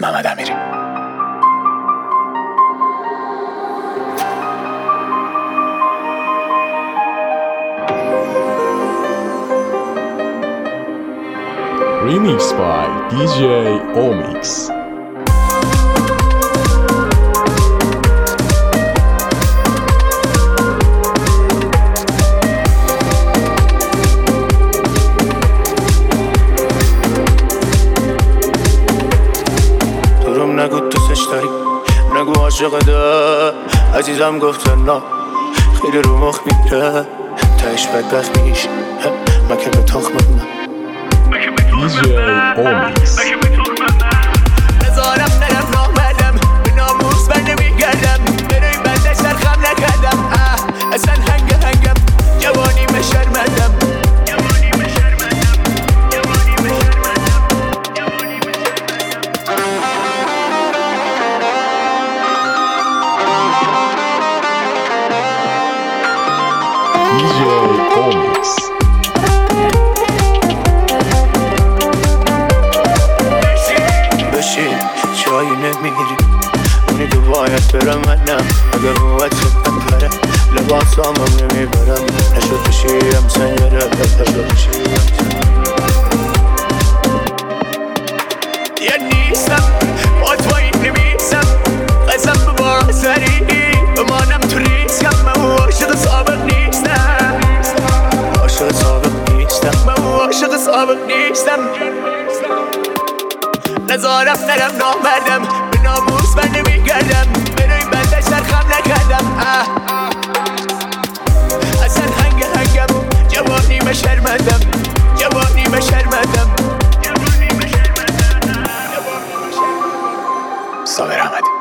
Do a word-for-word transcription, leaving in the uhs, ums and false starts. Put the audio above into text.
محمد امیری. Remix by دی جی Omix. دروم نگو دوستش داری، نگو عاشقته. عزیزم گفتن نه، خیلی رو مخ میره. تهش بدبخت میش مکه به تخمت من. دی جی Omix. نزارم نرم نامدم، به ناموس بر نمیگردم. بروی بنده سرخم نکردم. اصلا هنگ هنگم جوانی به شرمندم. جوانی به شرمندم. جوانی به شرمندم. جوانی به دی جی Omix. جایی نمیری اونی تو باید برم منم. اگه باید سبتم پره لباس همم نمیبرم. نشد بشیم سنگره نشد بشیم یه نیستم با توی نمیسم. قسم به بازاری بمانم تو ریسکم. من عاشق سابق نیستم. عاشق سابق نیستم. من عاشق سابق نیستم. نزارم نرم نامردم، به ناموس من نمیگردم. بروی بندش سرخم نکردم. اصلا هنگ هنگم جوانی به شرمندم. جوانی به شرمندم. صابر احمدی.